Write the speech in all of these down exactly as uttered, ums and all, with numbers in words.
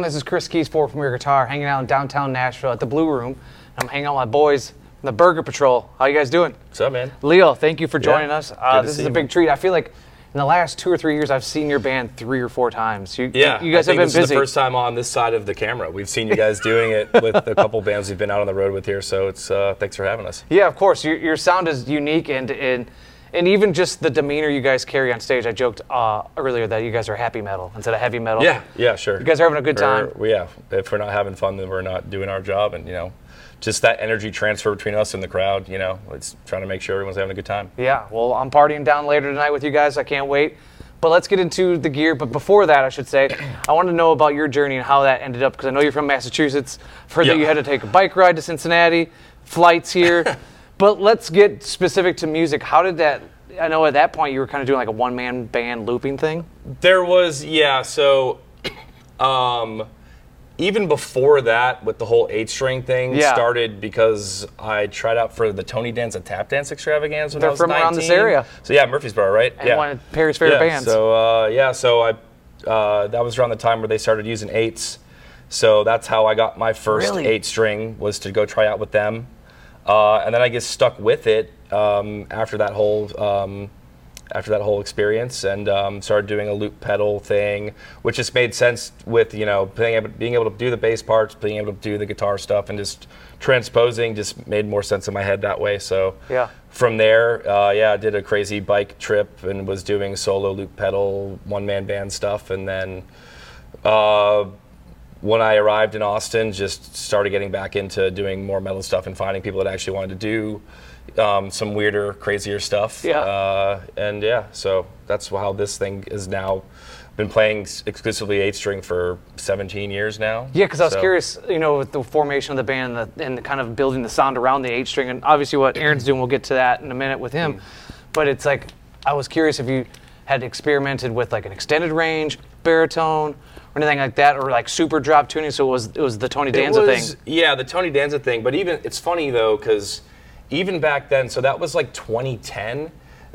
This is Chris Keys, Four Premier Guitar, hanging out in downtown Nashville at the Blue Room. I'm hanging out with my boys from the Burger Patrol. How you guys doing? What's up, man? Leo, thank you for joining yeah. us. Uh, this is a you, big man. treat. I feel like in the last two or three years, I've seen your band three or four times. You, yeah, you guys I have think been this busy. is the first time on this side of the camera. We've seen you guys doing it with a couple bands we've been out on the road with here, so it's uh, thanks for having us. Yeah, of course. Your, your sound is unique, and, and and even just the demeanor you guys carry on stage. I joked uh, earlier that you guys are happy metal instead of heavy metal. Yeah, yeah, sure. You guys are having a good time. Or, yeah, if we're not having fun, then we're not doing our job, and you know, just that energy transfer between us and the crowd. You know, it's trying to make sure everyone's having a good time. Yeah, well, I'm partying down later tonight with you guys. I can't wait. But let's get into the gear. But before that, I should say, I want to know about your journey and how that ended up, because I know you're from Massachusetts. I've heard yeah. that you had to take a bike ride to Cincinnati, flights here. But let's get specific to music. How did that, I know at that point you were kind of doing like a one-man band looping thing. There was, yeah, so um, even before that, with the whole eight-string thing, Yeah. started because I tried out for the Tony Danza Tap Dance Extravaganza when They're I was from nineteen. around this area. So yeah, Murfreesboro, right? And yeah. one of Perry's favorite yeah, bands. So uh, yeah, so I uh, that was around the time where they started using eights. So that's how I got my first Really? eight-string, was to go try out with them. Uh, and then I just stuck with it um, after that whole um, after that whole experience, and um, started doing a loop pedal thing, which just made sense with you know being able, being able to do the bass parts, being able to do the guitar stuff, and just transposing just made more sense in my head that way. So Yeah. from there, uh, yeah, I did a crazy bike trip and was doing solo loop pedal, one man band stuff, and then. Uh, When I arrived in Austin, just started getting back into doing more metal stuff and finding people that actually wanted to do um, some weirder, crazier stuff. Yeah. Uh, and yeah, so that's how this thing is now. Been playing exclusively eight string for seventeen years now. Yeah, because I was So- curious, you know, with the formation of the band and, the, and the kind of building the sound around the eight string, and obviously what Aaron's doing, we'll get to that in a minute with him. Mm. But it's like, I was curious if you had experimented with like an extended range, baritone, or anything like that, or like super drop tuning. So it was it was the Tony Danza It was, thing. Yeah, the Tony Danza thing. But even it's funny though, because even back then, so that was like twenty ten.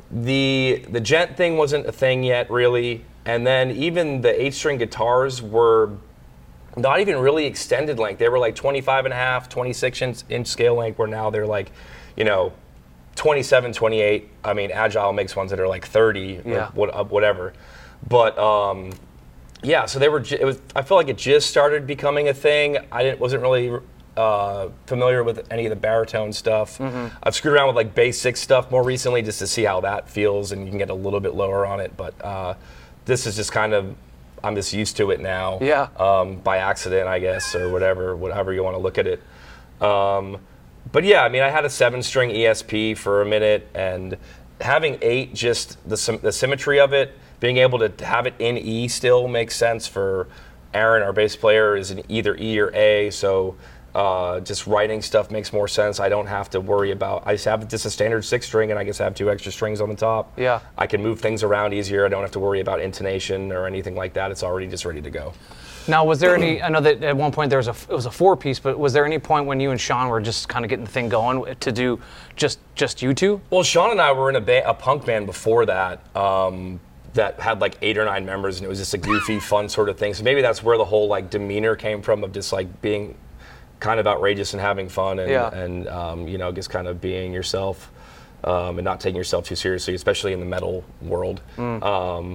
The the gent thing wasn't a thing yet, really. And then even the eight-string guitars were not even really extended length. They were like twenty-five and a half, twenty-six inch, inch scale length, where now they're like, you know, twenty-seven, twenty-eight. I mean, Agile makes ones that are like thirty, Yeah. or what, whatever. But um, yeah, so they were. ju- It was. I feel like it just started becoming a thing. I didn't wasn't really uh, familiar with any of the baritone stuff. Mm-hmm. I've screwed around with like bass six stuff more recently just to see how that feels, and you can get a little bit lower on it. But uh, this is just kind of. I'm just used to it now. Yeah. Um, by accident, I guess, or whatever, whatever you want to look at it. Um, but yeah, I mean, I had a seven-string E S P for a minute, and having eight, just the sym- the symmetry of it, being able to have it in E still makes sense for Aaron, our bass player, is in either E or A, so uh, just writing stuff makes more sense. I don't have to worry about, I just have just a standard six string, and I just have two extra strings on the top. Yeah. I can move things around easier. I don't have to worry about intonation or anything like that. It's already just ready to go. Now, was there any? I know that at one point there was a it was a four piece, but was there any point when you and Sean were just kind of getting the thing going to do just just you two? Well, Sean and I were in a, ba- a punk band before that um, that had like eight or nine members, and it was just a goofy, fun sort of thing. So maybe that's where the whole like demeanor came from, of just like being kind of outrageous and having fun, and, Yeah. and um, you know, just kind of being yourself um, and not taking yourself too seriously, especially in the metal world. Mm. Um,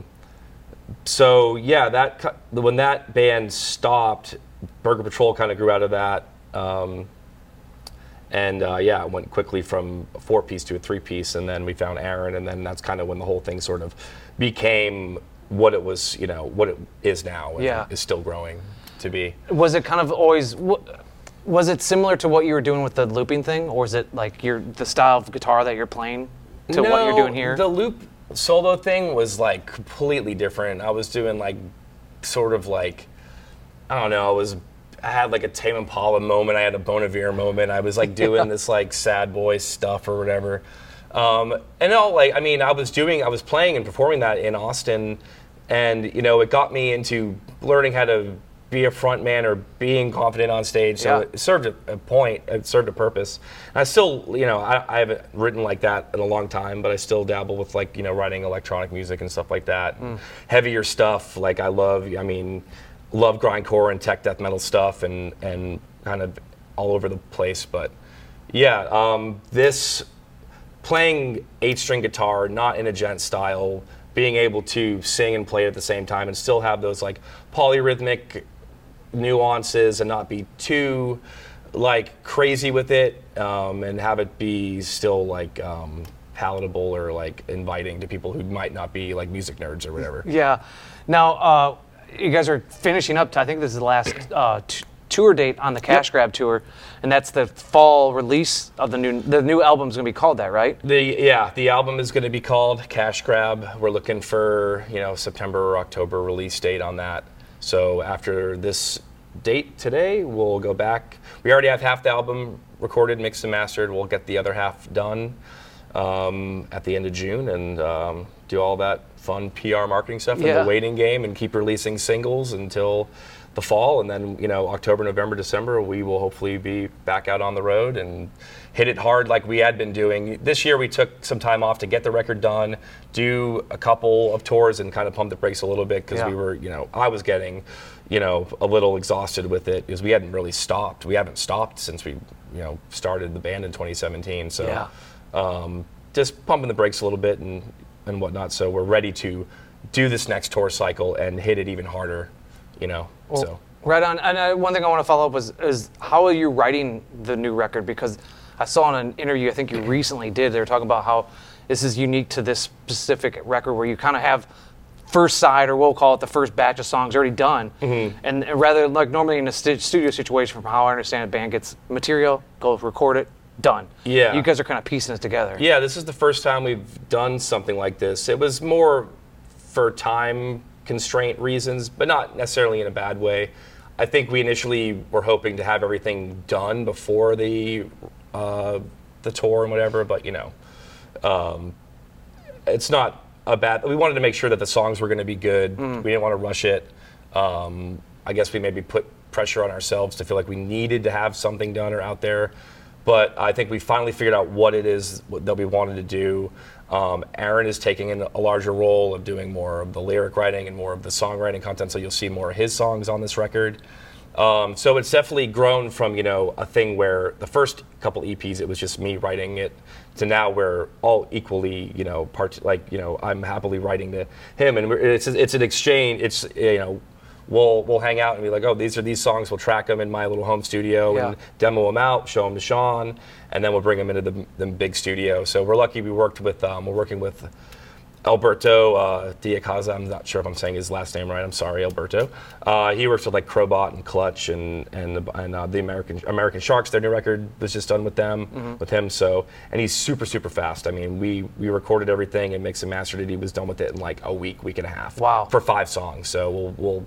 so yeah, that cu- when that band stopped, Burger Patrol kind of grew out of that. Um, And uh, yeah, it went quickly from a four-piece to a three-piece, and then we found Aaron, and then that's kind of when the whole thing sort of became what it was, you know, what it is now, and Yeah. is still growing to be. Was it kind of always? wa- Was it similar to what you were doing with the looping thing, or is it like your the style of guitar that you're playing to what you're doing here? The loop solo thing was like completely different. I was doing like sort of like, I don't know, I was I had like a Tame Impala moment, I had a Bon Iver moment. I was like doing this like sad boy stuff or whatever. Um, and all like, I mean, I was doing, I was playing and performing that in Austin, and you know, it got me into learning how to be a front man or being confident on stage. So Yeah. it served a, a point, it served a purpose. And I still, you know, I, I haven't written like that in a long time, but I still dabble with like, you know, writing electronic music and stuff like that. Mm. Heavier stuff, like I love, I mean, love grindcore and tech death metal stuff, and and kind of all over the place. But yeah, um, this playing eight-string guitar, not in a gent style, being able to sing and play at the same time and still have those like polyrhythmic nuances and not be too like crazy with it, um, and have it be still like um, palatable or like inviting to people who might not be like music nerds or whatever. Yeah. Now, uh, you guys are finishing up, to, I think this is the last uh, t- tour date on the Cash Yep. Grab tour, and that's the fall release of the new, the new album's going to be called that, right? The yeah, the album is going to be called Cash Grab. We're looking for, you know, September or October release date on that. So after this date today, we'll go back. We already have half the album recorded, mixed and mastered. We'll get the other half done um, at the end of June, and um, do all that fun P R marketing stuff Yeah. in the waiting game, and keep releasing singles until the fall. And then, you know, October, November, December, we will hopefully be back out on the road and hit it hard like we had been doing. This year we took some time off to get the record done, do a couple of tours, and kind of pump the brakes a little bit, because Yeah. we were, you know, I was getting, you know, a little exhausted with it, because we hadn't really stopped. We haven't stopped since we, you know, started the band in twenty seventeen. So Yeah. um, just pumping the brakes a little bit and, and whatnot. So we're ready to do this next tour cycle and hit it even harder, you know. Well, so right on. And uh, one thing I want to follow up was is how are you writing the new record? Because I saw in an interview I think you recently did, they were talking about how this is unique to this specific record, where you kind of have first side, or we'll call it the first batch of songs already done, mm-hmm. and rather like normally in a st- studio situation, from how I understand it, band gets material, go record it, done. Yeah. You guys are kind of piecing it together. Yeah, this is the first time we've done something like this. It was more for time constraint reasons, but not necessarily in a bad way. I think we initially were hoping to have everything done before the uh, the tour and whatever, but you know, um, it's not a bad. We wanted to make sure that the songs were going to be good. Mm. We didn't want to rush it. Um, I guess we maybe put pressure on ourselves to feel like we needed to have something done or out there. But I think we finally figured out what it is that we wanted to do. Um, Aaron is taking in a larger role of doing more of the lyric writing and more of the songwriting content, so you'll see more of his songs on this record. Um, so it's definitely grown from, you know, a thing where the first couple E Ps it was just me writing it, to now we're all equally, you know, part like, you know, I'm happily writing to him, and we're, it's it's an exchange. It's, you know, we'll we'll hang out and be like, oh, these are these songs. We'll track them in my little home studio Yeah. and demo them out, show them to Sean, and then we'll bring them into the, the big studio. So we're lucky we worked with um, we're working with Alberto uh, Diacaza. I'm not sure if I'm saying his last name right. I'm sorry, Alberto. Uh, he works with like Crowbot and Clutch and and and uh, the American American Sharks. Their new record was just done with them mm-hmm. with him. So and he's super super fast. I mean, we we recorded everything and mixed and mastered it. He was done with it in like a week, week and a half. Wow. For five songs. So we'll we'll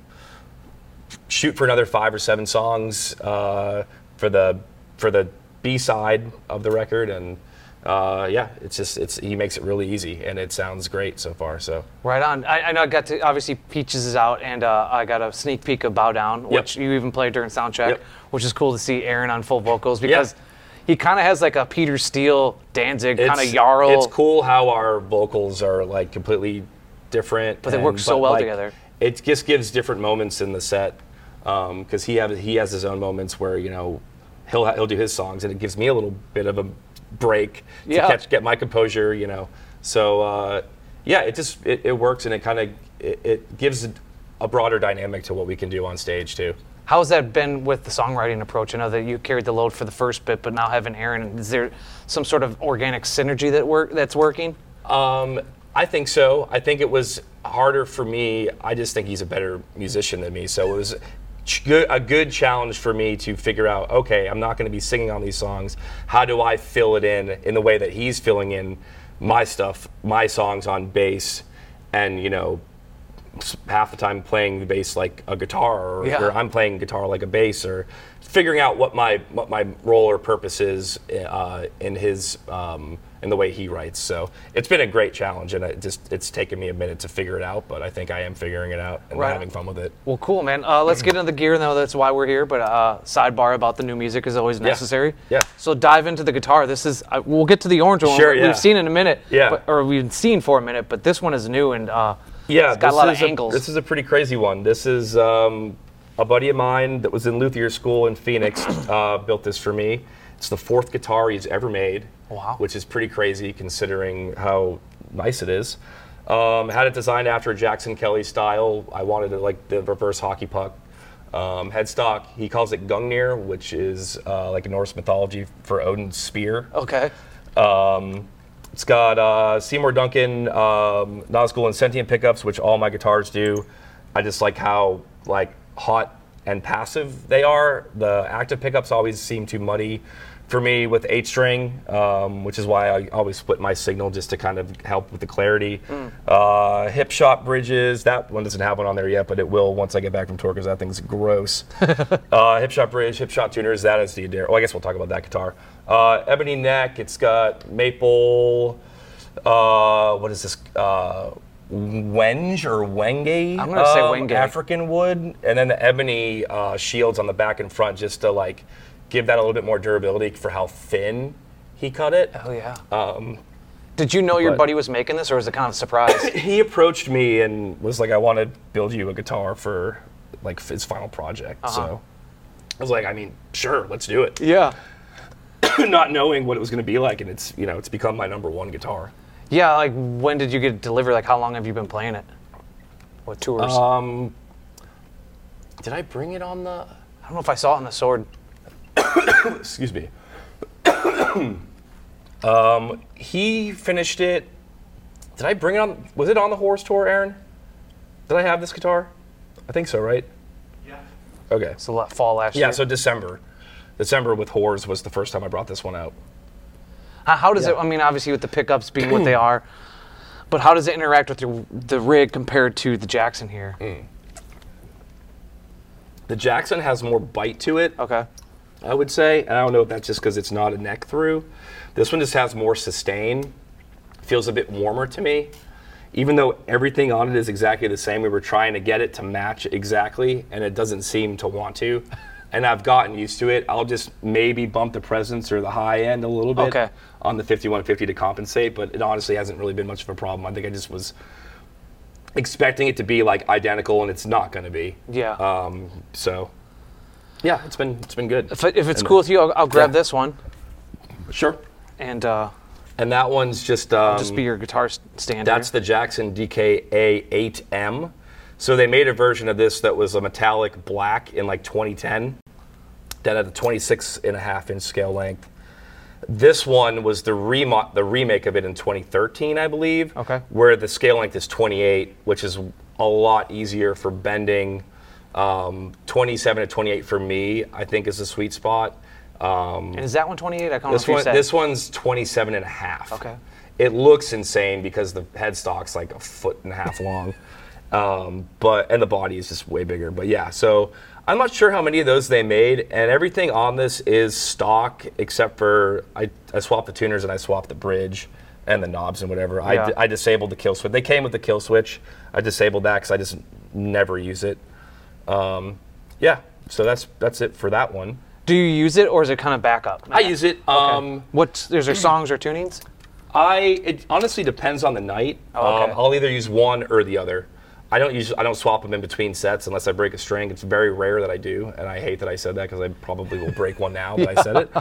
shoot for another five or seven songs uh, for the for the B side of the record, and uh, yeah, it's just it's he makes it really easy, and it sounds great so far. So right on. I, I know I got to obviously Peaches is out, and uh, I got a sneak peek of Bow Down, which Yep. you even played during soundcheck, Yep. which is cool to see Aaron on full vocals, because he kind of has like a Peter Steele, Danzig kind of It's- Jarl. It's cool how our vocals are like completely different, But they and- work so well like, together. It just gives different moments in the set, because he have he has his own moments where, you know, he'll ha- he'll do his songs, and it gives me a little bit of a break to Yeah. catch get my composure, you know. So uh, yeah, it just it, it works, and it kind of it, it gives a broader dynamic to what we can do on stage too. How's that been with the songwriting approach? I know that you carried the load for the first bit, but now having Aaron, is there some sort of organic synergy that work that's working? Um, I think so. I think it was harder for me. I just think he's a better musician than me, so it was ch- good, a good challenge for me to figure out, okay, I'm not going to be singing on these songs. How do I fill it in in the way that he's filling in my stuff, my songs on bass, and, you know, half the time playing the bass like a guitar, or, Yeah. or I'm playing guitar like a bass, or figuring out what my what my role or purpose is uh, in his um, in the way he writes. So it's been a great challenge, and it just it's taken me a minute to figure it out, but I think I am figuring it out and Right. having fun with it. Well, cool, man. Uh, let's get into the gear, though. That's why we're here. But uh, sidebar about the new music is always necessary. Yeah. So dive into the guitar. This is. Uh, we'll get to the orange one. Sure, yeah. We've seen in a minute. Yeah. But, or we've seen for a minute. But this one is new, and uh, Yeah, it's got this a lot of is angles. This is a pretty crazy one. This is um, a buddy of mine that was in luthier school in Phoenix uh, built this for me. It's the fourth guitar he's ever made, wow. which is pretty crazy considering how nice it is. Um, had it designed after a Jackson Kelly style. I wanted it like the reverse hockey puck. Um, headstock, he calls it Gungnir, which is uh, like a Norse mythology for Odin's spear. Okay. Um, it's got uh, Seymour Duncan, um, Nazgul and Sentient pickups, which all my guitars do. I just like how like hot and passive they are. The active pickups always seem too muddy for me with eight string, um, which is why I always split my signal just to kind of help with the clarity. Mm. Uh, hip shot bridges, that one doesn't have one on there yet, but it will once I get back from tour because that thing's gross. uh, hip shot bridge, hip shot tuners, that is the Adair. Well, I guess we'll talk about that guitar. Uh, ebony neck, it's got maple, uh, what is this? Uh, Wenge or Wenge, I'm gonna say um, Wenge. African wood, and then the ebony uh, shields on the back and front just to like give that a little bit more durability for how thin he cut it. Oh yeah. Um, Did you know your but- buddy was making this, or was it kind of a surprise? he approached me and was like, "I want to build you a guitar for like his final project." Uh-huh. So I was like, "I mean, sure, let's do it." Yeah. Not knowing what it was going to be like, and it's you know it's become my number one guitar. Yeah, like when did you get it delivered? Like how long have you been playing it? What tours? Um, did I bring it on the? I don't know if I saw it on the sword. Excuse me. um, he finished it. Did I bring it on? Was it on the Horse tour, Aaron? Did I have this guitar? I think so, right? Yeah. Okay. So la- fall last Yeah, year. so December. December with Whores was the first time I brought this one out. How, how does Yeah. it? I mean, obviously with the pickups being what they are, but how does it interact with the the rig compared to the Jackson here? Mm. The Jackson has more bite to it, Okay. I would say. And I don't know if that's just because it's not a neck through. This one just has more sustain. Feels a bit warmer to me. Even though everything on it is exactly the same, we were trying to get it to match exactly, and it doesn't seem to want to. And I've gotten used to it. I'll just maybe bump the presence or the high end a little bit Okay. on the fifty-one fifty to compensate, but it honestly hasn't really been much of a problem. I think I just was expecting it to be like identical, and it's not going to be. Yeah. Um, so, yeah, it's been it's been good. if, it, if it's and- cool with you, I'll, I'll grab Yeah. this one Sure. and uh, And that one's just um, just be your guitar s- stand. that's here. the Jackson D K A eight M. So they made a version of this that was a metallic black in like twenty ten that had a twenty-six and a half inch scale length. This one was the remo- the remake of it in twenty thirteen, I believe. Okay. Where the scale length is twenty-eight, which is a lot easier for bending. Um, twenty-seven to twenty-eight for me, I think, is the sweet spot. Um, And is that one twenty-eight? I can't this remember one, if you said. this one's twenty-seven and a half. Okay. It looks insane because the headstock's like a foot and a half long, um, but and the body is just way bigger. But yeah, so I'm not sure how many of those they made, and everything on this is stock except for I, I swapped the tuners and I swapped the bridge and the knobs and whatever. I, Yeah. di- I disabled the kill switch. They came with the kill switch. I disabled that because I just never use it. Um, yeah, so that's that's it for that one. Do you use it, or is it kind of backup? I use it. Um, What? Is there songs or tunings? I it honestly depends on the night. Oh, okay. um, I'll either use one or the other. I don't use I don't swap them in between sets unless I break a string. It's very rare that I do, and I hate that I said that because I probably will break one now. But I said it.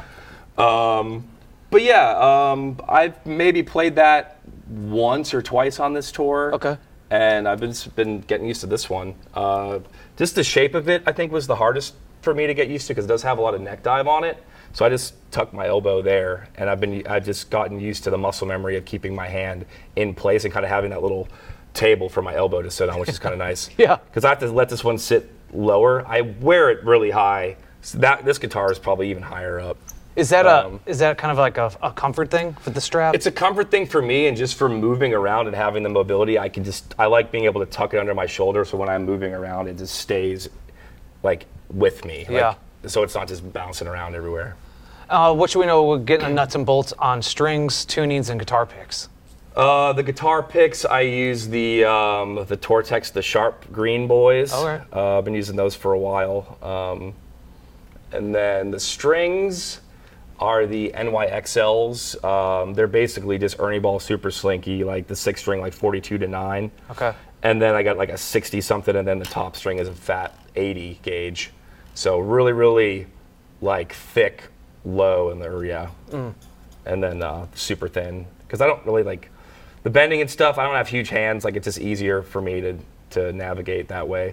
Um, but yeah, um, I've maybe played that once or twice on this tour. Okay. And I've been been getting used to this one. Uh, just the shape of it, I think, was the hardest for me to get used to because it does have a lot of neck dive on it. So I just tuck my elbow there, and I've been I've just gotten used to the muscle memory of keeping my hand in place and kind of having that little table for my elbow to sit on, which is kind of nice. Yeah. Because I have to let this one sit lower. I wear it really high. So that this guitar is probably even higher up. Is that a? Um, Is that kind of like a, a comfort thing for the strap? It's a comfort thing for me, and just for moving around and having the mobility, I can just I like being able to tuck it under my shoulder, so when I'm moving around, it just stays like with me. Like, Yeah. So it's not just bouncing around everywhere. Uh, what should we know? We're getting the nuts and bolts on strings, tunings, and guitar picks. Uh, the guitar picks, I use the um, the Tortex, the Sharp Green Boys. Okay. Uh, I've been using those for a while. Um, and then the strings are the N Y X Ls. Um, they're basically just Ernie Ball Super Slinky, like the six string, like forty-two to nine. Okay. And then I got like a sixty something, and then the top string is a fat eighty gauge. So really, really like thick, low in there, yeah. Mm. And then uh, super thin. Because I don't really like the bending and stuff. I don't have huge hands. Like it's just easier for me to, to navigate that way.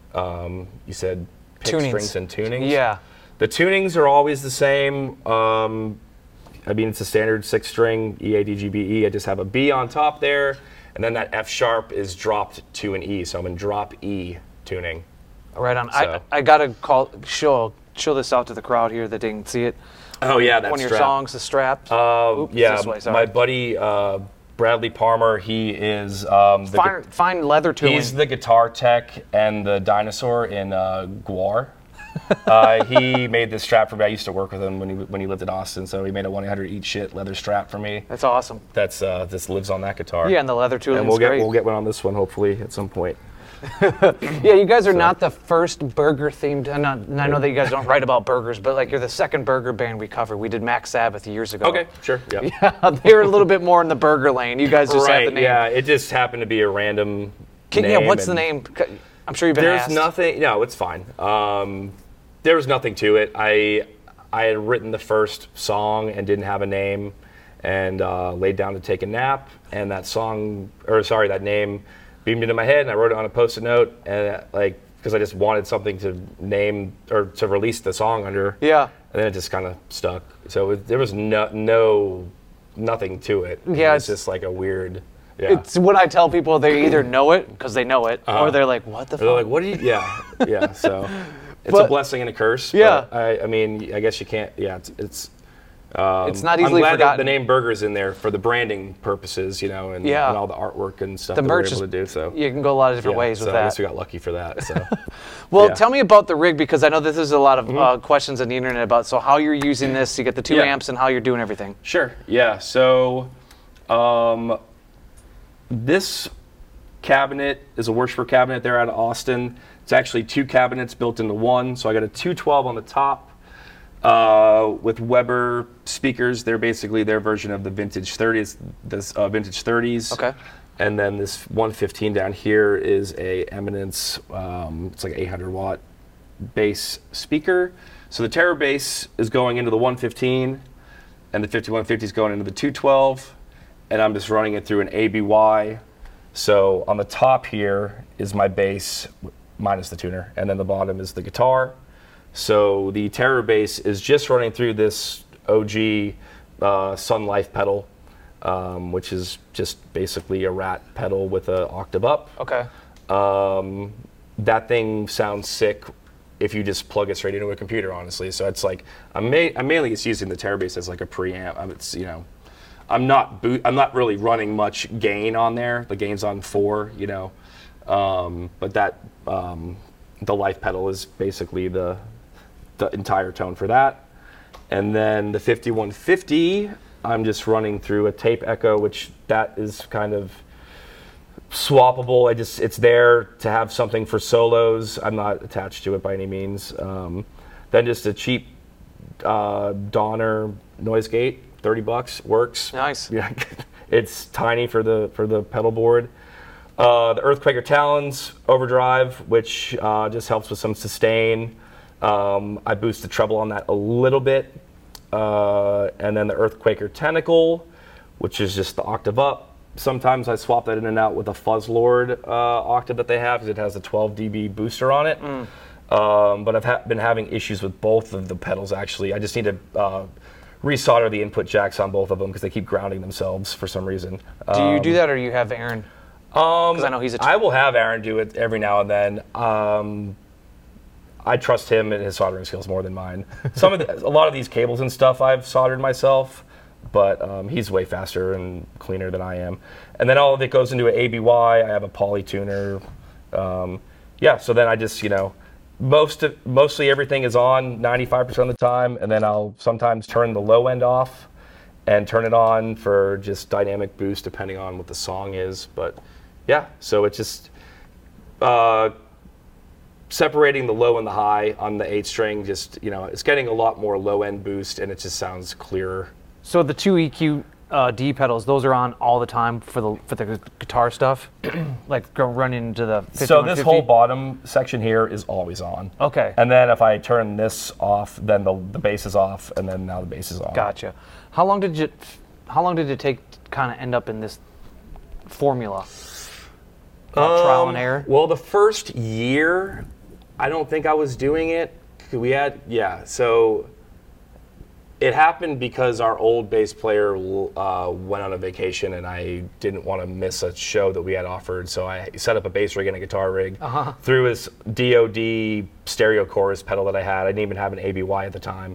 Um, you said pick tunings. strings and tunings? Yeah. The tunings are always the same. Um, I mean, it's a standard six string E, A, D, G, B, E. I just have a B on top there. And then that F sharp is dropped to an E. So I'm in drop E tuning. Right on. So. I, I got to call show show this out to the crowd here that didn't see it. Oh, yeah, that's one of your songs, The Strap. Uh, Oops, yeah, this way, sorry. my buddy uh, Bradley Palmer, he is um, the fine, gu- fine leather tooling. He's the guitar tech and the dinosaur in uh, Gwar. uh, he made this strap for me. I used to work with him when he when he lived in Austin, so he made a one eight hundred eat shit leather strap for me. That's awesome. That's uh, this lives on that guitar. Yeah, and the leather tooling. And we'll get great. we'll get one on this one hopefully at some point. Yeah, you guys are so. not the first burger themed. And I know that you guys don't write about burgers, but like you're the second burger band we covered. We did Mac Sabbath years ago. Okay, sure. Yeah, yeah they were a little bit more in the burger lane. You guys just right, had the name. Yeah, it just happened to be a random. Can, name yeah, what's the name? I'm sure you've been There's asked. nothing. No, it's fine. Um, there was nothing to it. I I had written the first song and didn't have a name, and uh, laid down to take a nap, and that song, or sorry, that name, beamed into my head, and I wrote it on a post-it note, and uh, like because I just wanted something to name or to release the song under. Yeah. And then it just kind of stuck. So it, there was no no nothing to it. Yeah, it was it's just like a weird. Yeah. It's when I tell people they either know it because they know it, uh-huh. or they're like, "What the?" Or fuck? they're like, "What do you?" Yeah, yeah. So it's But- a blessing and a curse. Yeah. But I, I mean, I guess you can't. Yeah, it's. it's um, It's not I'm easily glad forgotten. that the name Burger's in there for the branding purposes, you know, and, Yeah. and all the artwork and stuff The that we're merch able is- to do. So You can go a lot of different yeah, ways so with I that. guess we got lucky for that. So Well, yeah. tell me about the rig because I know this is a lot of uh, questions on the internet about. So how you're using this? You get the two Yeah. amps and how you're doing everything. Sure. Yeah. So, um, this cabinet is a worshiper cabinet there out of Austin. It's actually two cabinets built into one. So I got a two twelve on the top uh, with Weber speakers. They're basically their version of the vintage thirties, this uh, vintage thirties. Okay. And then this one fifteen down here is a Eminence. Um, it's like eight hundred watt bass speaker. So the Terror bass is going into the one fifteen, and the fifty-one fifty is going into the two twelve, and I'm just running it through an A B Y. So on the top here is my bass minus the tuner, and then the bottom is the guitar. So the Terror bass is just running through this O G uh, Sun Life pedal, um, which is just basically a rat pedal with an octave up. Okay. Um, that thing sounds sick if you just plug it straight into a computer, honestly. So it's like I'm, ma- I'm mainly just using the Terror bass as like a preamp. I'm, it's you know, I'm not boot. I'm not really running much gain on there. The gain's on four, you know, um, but that um, the Life pedal is basically the the entire tone for that. And then the fifty-one fifty, I'm just running through a tape echo, which that is kind of swappable. I just it's there to have something for solos. I'm not attached to it by any means. Um, then just a cheap uh, Donner noise gate, thirty bucks works. Nice. Yeah, it's tiny for the for the pedal board. Uh, the Earthquaker Talons overdrive, which uh, just helps with some sustain. Um, I boost the treble on that a little bit. Uh, and then the Earthquaker Tentacle, which is just the octave up. Sometimes I swap that in and out with a Fuzzlord uh, octave that they have because it has a twelve D B booster on it. Mm. Um, but I've ha- been having issues with both of the pedals, actually. I just need to uh, resolder the input jacks on both of them because they keep grounding themselves for some reason. Do you Um, do that or you have Aaron? Um, Because I know he's a. Tr- I will have Aaron do it every now and then. Um, I trust him and his soldering skills more than mine. Some of the, a lot of these cables and stuff I've soldered myself, but um, he's way faster and cleaner than I am. And then all of it goes into an A B Y. I have a poly tuner. Um, yeah, so then I just, you know, most of, mostly everything is on ninety-five percent of the time, and then I'll sometimes turn the low end off and turn it on for just dynamic boost depending on what the song is. But yeah, so it's just uh, separating the low and the high on the eight string. Just, you know, it's getting a lot more low end boost, and it just sounds clearer. So the two E Q uh, D pedals, those are on all the time for the for the gu- guitar stuff, like go running into the fifty-one fifty? So this whole bottom section here is always on. Okay. And then if I turn this off, then the the bass is off, and then now the bass is on. Gotcha. How long did you How long did it take to kind of end up in this formula? Uh, trial and error. Well, the first year, I don't think I was doing it. We had yeah. So it happened because our old bass player uh, went on a vacation, and I didn't want to miss a show that we had offered. So I set up a bass rig and a guitar rig Uh-huh. through his D O D stereo chorus pedal that I had. I didn't even have an A B Y at the time,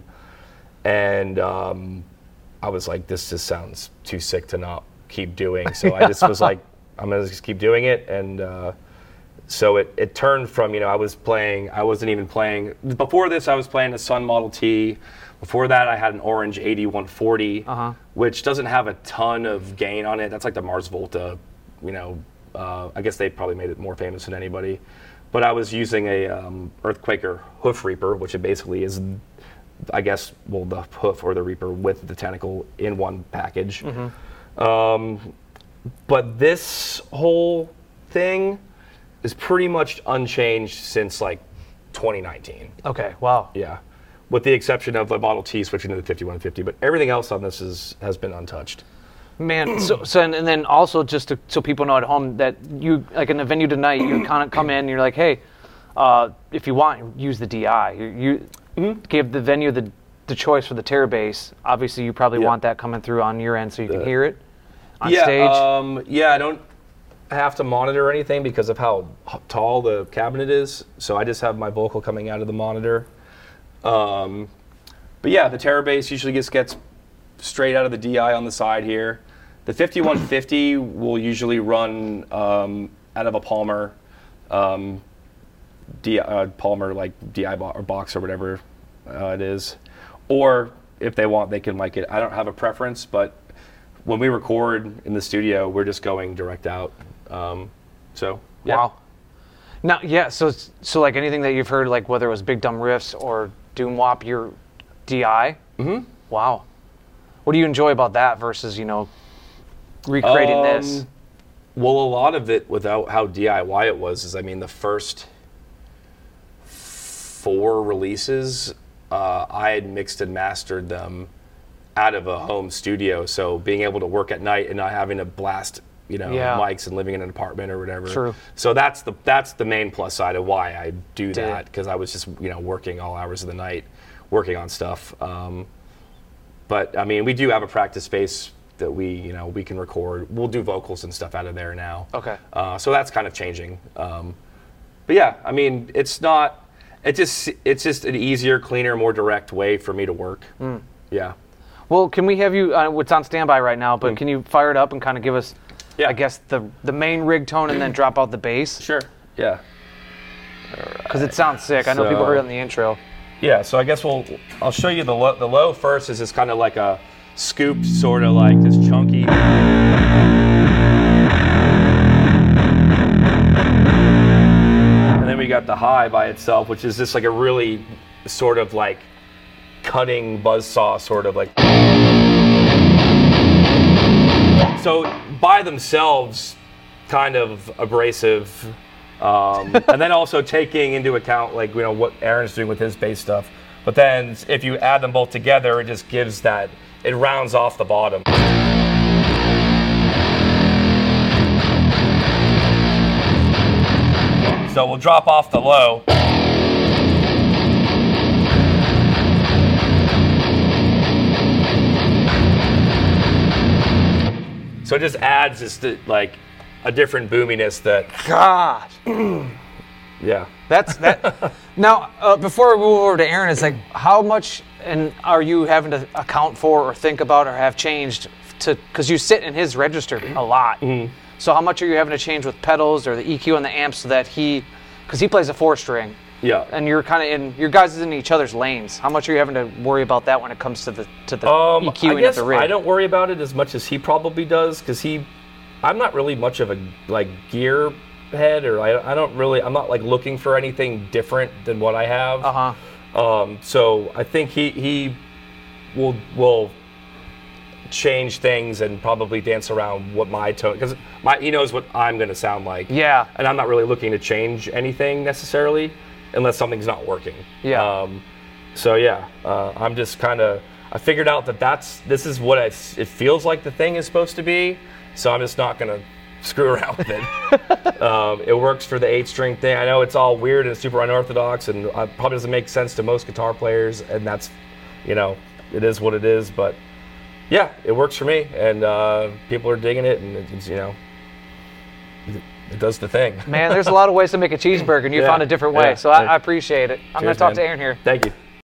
and um, I was like, "This just sounds too sick to not keep doing." So I just was like, "I'm gonna just keep doing it." And uh, so it it turned from, you know, I was playing. I wasn't even playing before this. I was playing a Sun Model T. Before that, I had an Orange eighty one forty, Uh-huh. which doesn't have a ton of gain on it. That's like the Mars Volta, you know. Uh, I guess they probably made it more famous than anybody. But I was using a um, Earthquaker Hoof Reaper, which it basically is, I guess, well, the hoof or the Reaper with the tentacle in one package. Mm-hmm. Um, but this whole thing is pretty much unchanged since like twenty nineteen. Okay. Wow. Yeah, with the exception of the Model T switching to the fifty-one fifty, but everything else on this is has been untouched. Man, so, so and, and then also just to, so people know at home that you, like in a venue tonight, you kind of come in and you're like, hey, uh, if you want, use the D I. You, you Mm-hmm. give the venue the, the choice for the Terra bass. Obviously, you probably Yeah. want that coming through on your end so you can Uh, hear it on yeah, stage. Um, yeah, I don't have to monitor anything because of how h- tall the cabinet is. So I just have my vocal coming out of the monitor. Um, but yeah, the Terra bass usually just gets straight out of the D I on the side here. The fifty-one fifty will usually run um, out of a Palmer, um, D, uh, Palmer like D I bo- or box or whatever uh, it is, or if they want, they can mic it. I don't have a preference, but when we record in the studio, we're just going direct out. Um, so yeah. Wow. Now, yeah, so it's- so like anything that you've heard, like whether it was Big Dumb Riffs or Doom Wop, your D I. Mm-hmm. Wow. What do you enjoy about that versus, you know, recreating this? Um, Well, a lot of it, without how D I Y it was, is I mean the first four releases, uh, I had mixed and mastered them out of a home studio. So being able to work at night and not having to blast, you know, Yeah. mics and living in an apartment or whatever. True. So that's the that's the main plus side of why I do Did. that, because I was just, you know, working all hours of the night, working on stuff. Um, but I mean, we do have a practice space that we, you know, we can record. We'll do vocals and stuff out of there now. Okay. Uh, so that's kind of changing. Um, but yeah, I mean, it's not. It just it's just an easier, cleaner, more direct way for me to work. Mm. Yeah. Well, can we have you, uh, it's on standby right now, but can you fire it up and kind of give us, Yeah. I guess, the the main rig tone and then drop out the bass? Sure. Yeah. Because it sounds sick. I know people So- heard it in the intro. Yeah. So I guess we'll. I'll show you the low. The low first is just kind of like a scooped, sort of like this chunky. And then we got the high by itself, which is just like a really sort of like cutting buzzsaw, sort of like. So by themselves, kind of abrasive. Um, and then also taking into account, like, you know, what Aaron's doing with his bass stuff. But then if you add them both together, it just gives that, it rounds off the bottom. So we'll drop off the low. So it just adds just the, like a different boominess that, God. yeah. That's that. Now, uh, before we move over to Aaron, it's like, how much and are you having to account for or think about or have changed to, because you sit in his register a lot. Mm-hmm. So how much are you having to change with pedals or the E Q on the amps so that he, because he plays a four string, Yeah. and you're kind of in, your guys is in each other's lanes. How much are you having to worry about that when it comes to the to the Um, EQing I guess at the rig? I don't worry about it as much as he probably does, because he, I'm not really much of a like gear head, or I, I don't really, I'm not like looking for anything different than what I have. Uh huh. Um, so I think he he will will change things and probably dance around what my tone, because my he knows what I'm going to sound like. Yeah. And I'm not really looking to change anything necessarily, unless something's not working. Yeah. Um, so yeah, uh, I'm just kind of. I figured out that that's this is what I, it feels like the thing is supposed to be. So I'm just not going to screw around with it. um, it works for the eight-string thing. I know it's all weird and super unorthodox, and uh, probably doesn't make sense to most guitar players, and that's, you know, it is what it is. But yeah, it works for me, and uh, people are digging it, and it's, you know, it, it does the thing. Man, there's a lot of ways to make a cheeseburger, and you Yeah, found a different way, yeah. so I, I appreciate it. I'm going Cheers, to talk man. to Aaron here. Thank you.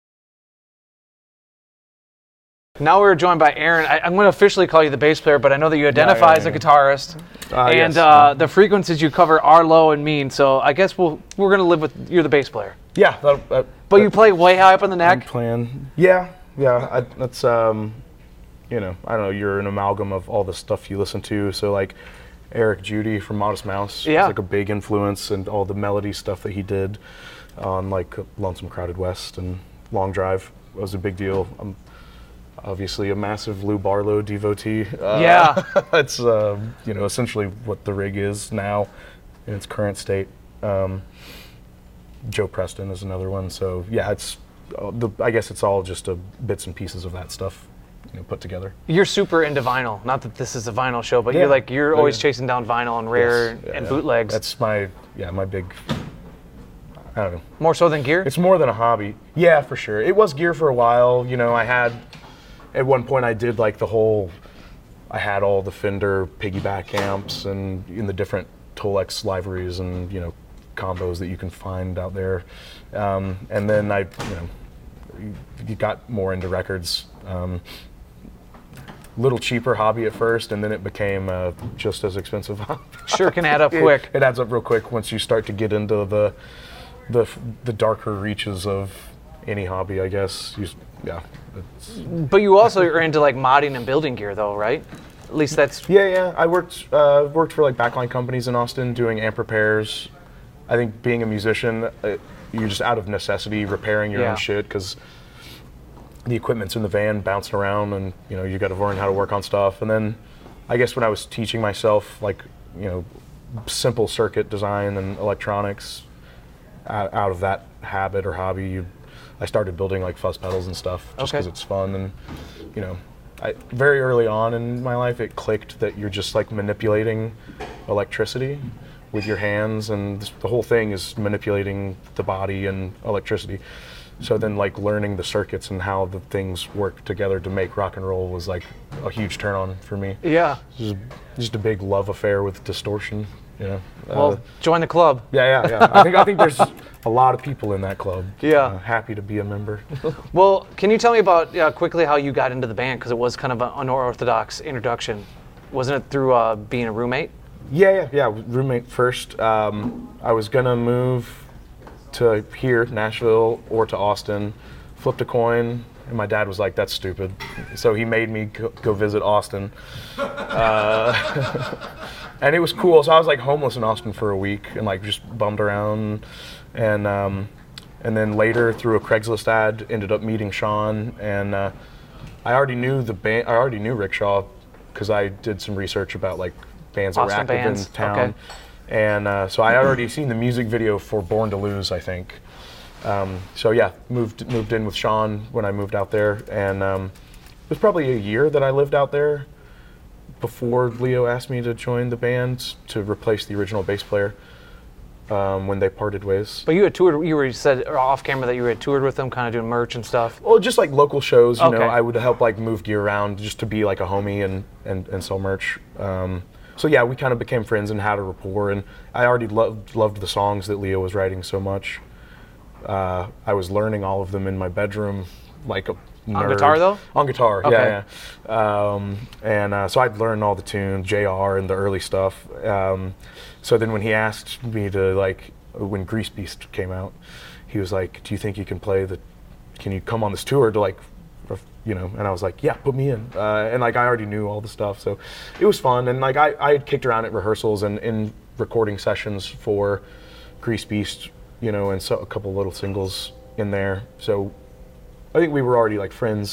Now we're joined by Aaron. I, I'm going to officially call you the bass player, but I know that you identify yeah, as a yeah. guitarist, Uh, and yes. uh, the frequencies you cover are low and mean. So I guess we'll we're going to live with you're the bass player. Yeah, that, that, But you play way high up on the I'm neck. playing. Yeah, yeah. I, that's um, you know, I don't know. You're an amalgam of all the stuff you listen to. So like, Eric Judy from Modest Mouse Yeah. is like a big influence, and all the melody stuff that he did on like Lonesome Crowded West and Long Drive was a big deal. I'm obviously a massive Lou Barlow devotee. Uh, Yeah. it's uh, you know, essentially what the rig is now in its current state. Um, Joe Preston is another one. So yeah, it's uh, the, I guess it's all just a bits and pieces of that stuff, you know, put together. You're super into vinyl. Not that this is a vinyl show, but Yeah. you're like you're Oh, always yeah. chasing down vinyl and rare Yes, yeah, and yeah. bootlegs. That's my yeah my big. I don't know. More so than gear. It's more than a hobby. Yeah, for sure. It was gear for a while. You know, I had at one point I did like the whole. I had all the Fender piggyback amps and in the different Tolex libraries and you know combos that you can find out there. Um, and then I, you know, you, you got more into records. Um, little cheaper hobby at first, and then it became uh, just as expensive hobby. Sure can add up It- quick. It adds up real quick once you start to get into the the the darker reaches of any hobby, I guess. You, s- yeah. It's, But you also are into like modding and building gear, though, right? At least that's yeah, yeah. I worked uh, worked for like backline companies in Austin doing amp repairs. I think being a musician, uh, you're just out of necessity repairing your Yeah. own shit because the equipment's in the van bouncing around, and you know you got to learn how to work on stuff. And then, I guess when I was teaching myself, like you know, simple circuit design and electronics, out, out of that habit or hobby, you, I started building like fuzz pedals and stuff just Okay. because it's fun. And you know, I, very early on in my life, it clicked that you're just like manipulating electricity with your hands, and this, the whole thing is manipulating the body and electricity. So then like learning the circuits and how the things work together to make rock and roll was like a huge turn on for me. yeah. Just, just a big love affair with distortion, you know. Well, Uh, join the club. yeah, yeah, yeah. I think I think there's a lot of people in that club. Yeah. Uh, happy to be a member. Well, can you tell me about uh, quickly how you got into the band? Because it was kind of an unorthodox introduction. Wasn't it through uh, being a roommate? Yeah, yeah, yeah. Roommate first. Um, I was gonna move to here, Nashville, or to Austin. Flipped a coin, and my dad was like, "That's stupid." So he made me go, go visit Austin, uh, and it was cool. So I was like homeless in Austin for a week and like just bummed around, and um, and then later through a Craigslist ad, ended up meeting Sean, and uh, I already knew the band. I already knew Rick Shaw because I did some research about like bands that were Austin active bands, in town. okay. And uh, so I had already seen the music video for Born to Lose, I think. Um, so yeah, moved moved in with Sean when I moved out there, and um, it was probably a year that I lived out there before Leo asked me to join the band to replace the original bass player um, when they parted ways. But you had toured. You were you said off camera that you had toured with them, kind of doing merch and stuff. Well, just like local shows, you Okay. know, I would help like move gear around just to be like a homie and and, and sell merch. Um, so yeah, we kind of became friends and had a rapport, and I already loved loved the songs that Leo was writing so much. Uh, I was learning all of them in my bedroom, like a nerd. On guitar, though? On guitar, Okay. yeah, yeah. Um, and uh, so I'd learned all the tunes, J R and the early stuff. Um, so then when he asked me to like, when Grease Beast came out, he was like, "Do you think you can play the? Can you come on this tour to like?" You know, and I was like, yeah, put me in. Uh, and like, I already knew all the stuff, so it was fun. And like, I, I had kicked around at rehearsals and in recording sessions for Grease Beast, you know, and so a couple little singles in there. So I think we were already like friends,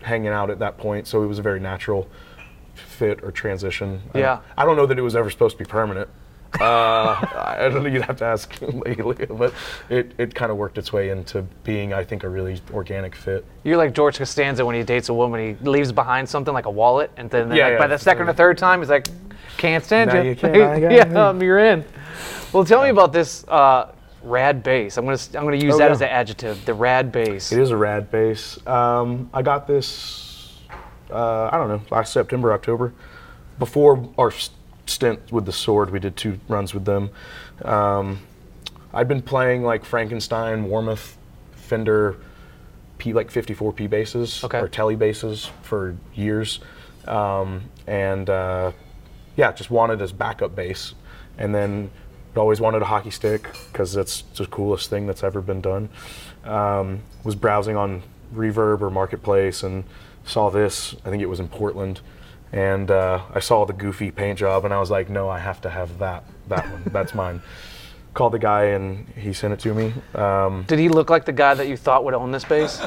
hanging out at that point, so it was a very natural fit or transition. Yeah. I, I don't know that it was ever supposed to be permanent. Uh, I don't know, you'd have to ask lately, but it, it kind of worked its way into being, I think, a really organic fit. You're like George Costanza when he dates a woman, he leaves behind something like a wallet, and then, then Yeah, like, yeah. by the second or third time, he's like, can't stand Now you. you can't, I got yeah, me. um, you're in. Well, tell me about this uh, rad bass. I'm gonna I'm gonna use Oh, that yeah. as an adjective. The rad bass. It is a rad bass. Um, I got this, uh, I don't know, last September, October. Before our s- stint with the Sword, we did two runs with them. Um, I'd been playing like Frankenstein, Warmoth, Fender, P, like fifty-four P basses Okay. or Tele basses for years. Um, and uh, yeah, just wanted as backup bass. And then always wanted a hockey stick because that's the coolest thing that's ever been done. Um, was browsing on Reverb or Marketplace and saw this. I think it was in Portland, and uh, I saw the goofy paint job, and I was like, no, I have to have that. That one. That's mine. Called the guy, and he sent it to me. Um, Did he look like the guy that you thought would own this bass?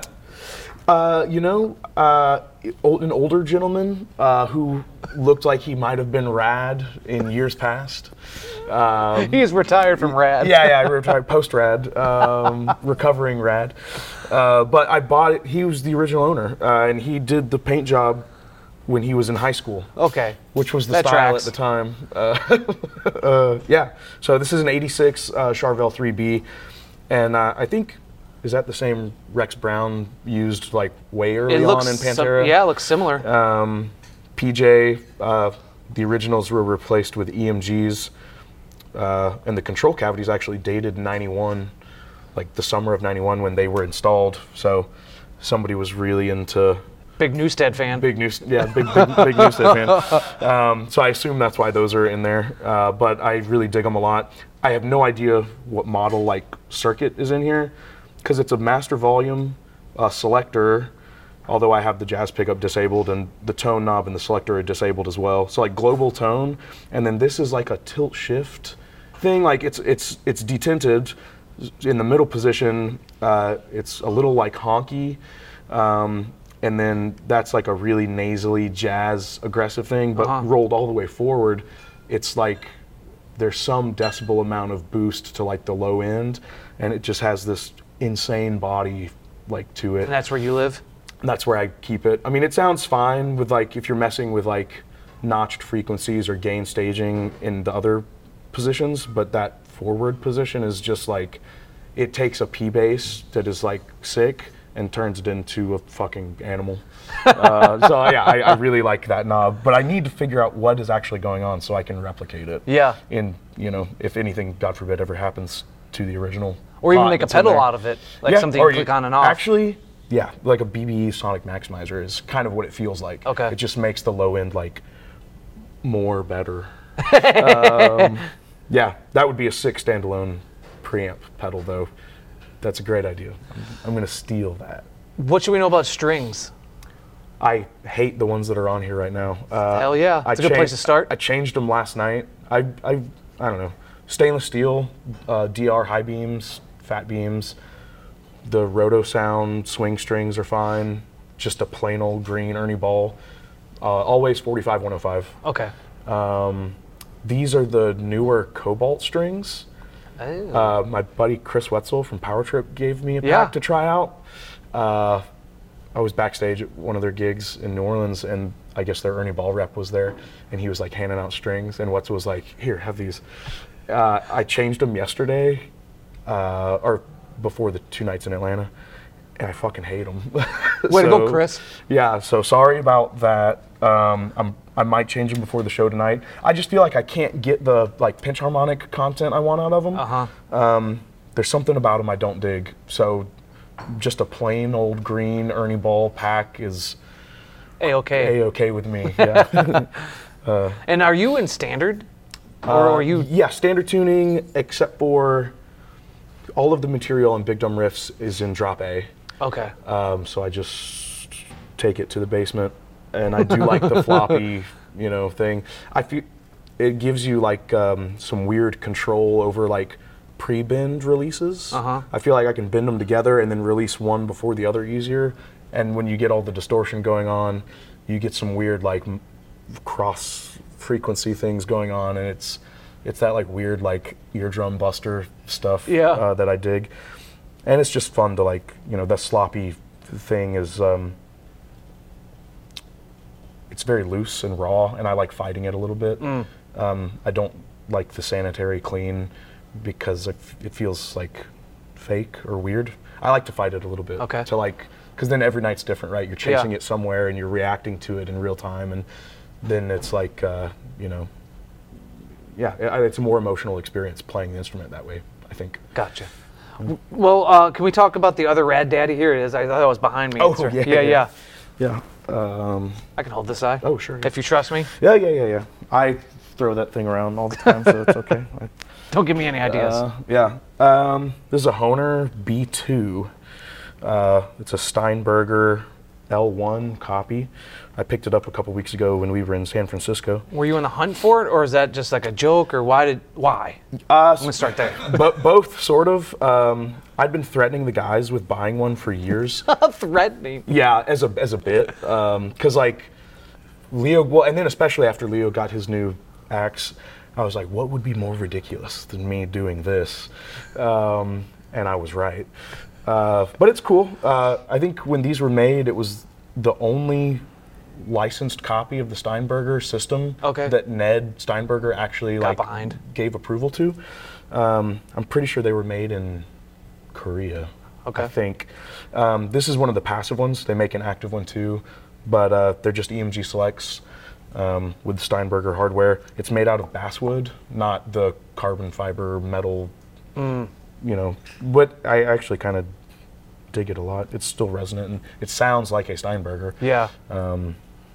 Uh, you know, uh, ol- an older gentleman uh, who looked like he might have been rad in years past. Um, He's retired from rad. yeah, yeah, I retired post rad, um, recovering rad. Uh, but I bought it. He was the original owner, uh, and he did the paint job when he was in high school. Okay. Which was the That style tracks. at the time. Uh, uh, yeah. So this is an eighty-six uh, Charvel three B, and uh, I think. Is that the same Rex Brown used like way early It looks on in sim- Pantera? yeah, it looks similar. Um, P J, uh, the originals were replaced with E M Gs, uh, and the control cavities actually dated ninety-one, like the summer of ninety-one when they were installed. So somebody was really into Big Newstead fan. big news, yeah, big big, big Newstead fan. Um, so I assume that's why those are in there. Uh, but I really dig them a lot. I have no idea what model like circuit is in here, because it's a master volume uh, selector, although I have the jazz pickup disabled and the tone knob and the selector are disabled as well. So like global tone, and then this is like a tilt shift thing. Like it's it's it's detinted in the middle position. Uh, it's a little like honky, um, and then that's like a really nasally jazz aggressive thing, but Uh-huh. rolled all the way forward. It's like there's some decibel amount of boost to like the low end, and it just has this insane body like to it. And that's where you live? And that's where I keep it. I mean, it sounds fine with like if you're messing with like notched frequencies or gain staging in the other positions, but that forward position is just like, it takes a P bass that is like sick and turns it into a fucking animal. uh, so yeah, I, I really like that knob, but I need to figure out what is actually going on so I can replicate it. Yeah. In, you know, if anything, God forbid, ever happens to the original. Or even pot make a that's in pedal there. out of it, like Yeah, something or you click on and off. Actually, yeah, like a B B E Sonic Maximizer is kind of what it feels like. Okay. It just makes the low end like more better. um, yeah, that would be a sick standalone preamp pedal though. That's a great idea. I'm, I'm gonna steal that. What should we know about strings? I hate the ones that are on here right now. Uh, Hell yeah, I it's a good place to start. I changed them last night. I, I, I don't know. Stainless steel, uh, D R high beams, fat beams. The Roto Sound swing strings are fine. Just a plain old green Ernie Ball. Uh, always forty-five one oh five. Okay. Um, these are the newer Cobalt strings. Oh. Uh, my buddy Chris Wetzel from Power Trip gave me a pack Yeah. to try out. Uh, I was backstage at one of their gigs in New Orleans, and I guess their Ernie Ball rep was there, and he was like handing out strings, and Wetzel was like, "Here, have these." Uh, I changed them yesterday, uh, or before the two nights in Atlanta, and I fucking hate them. Way to go, Chris. Yeah, so sorry about that. Um, I'm, I might change them before the show tonight. I just feel like I can't get the like pinch harmonic content I want out of them. Uh-huh. Um, there's something about them I don't dig. So just a plain old green Ernie Ball pack is A-okay. A-okay with me. Yeah. And are you in standard? Or are you... Yeah, standard tuning, except for all of the material on Big Dumb Riffs is in drop A. Okay. Um, so I just take it to the basement, and I do like the floppy, you know, thing. I feel it gives you like um, some weird control over like pre-bend releases. Uh-huh. I feel like I can bend them together and then release one before the other easier, and when you get all the distortion going on, you get some weird like m- cross frequency things going on, and it's it's that like weird like eardrum buster stuff Yeah. uh, that I dig, and it's just fun to like you know that sloppy thing is um, it's very loose and raw, and I like fighting it a little bit. Mm. Um, I don't like the sanitary clean because it, it feels like fake or weird. I like to fight it a little bit. Okay. To like, because then every night's different, right? You're chasing Yeah. it somewhere and you're reacting to it in real time, and then it's like, uh, you know, yeah, it, it's a more emotional experience playing the instrument that way, I think. Gotcha. W- Well, uh, can we talk about the other Rad Daddy? Here it is. I thought it was behind me. Oh, It's right- yeah, yeah, yeah. yeah. Yeah. Um, I can hold this eye. oh, sure. If you trust me. Yeah, yeah, yeah, yeah. I throw that thing around all the time, so it's okay. I, Don't give me any ideas. Uh, yeah. Um, this is a Hohner B two. Uh, it's a Steinberger L one copy. I picked it up a couple weeks ago when we were in San Francisco. Were you in the hunt for it, or is that just like a joke, or why did why? Uh, I'm gonna start there. Bo- both, sort of. Um, I'd been threatening the guys with buying one for years. Threatening. Yeah, as a as a bit, because like Leo, well, and then especially after Leo got his new axe, I was like, what would be more ridiculous than me doing this? Um, and I was right. Uh, but it's cool. Uh, I think when these were made, it was the only licensed copy of the Steinberger system Okay. that Ned Steinberger actually Got like behind. gave approval to. Um, I'm pretty sure they were made in Korea. Okay. I think. Um, this is one of the passive ones. They make an active one too, but uh, they're just E M G selects um, with Steinberger hardware. It's made out of basswood, not the carbon fiber metal. Mm. You know, but I actually kind of dig it a lot. It's still resonant and it sounds like a Steinberger. Yeah. Um,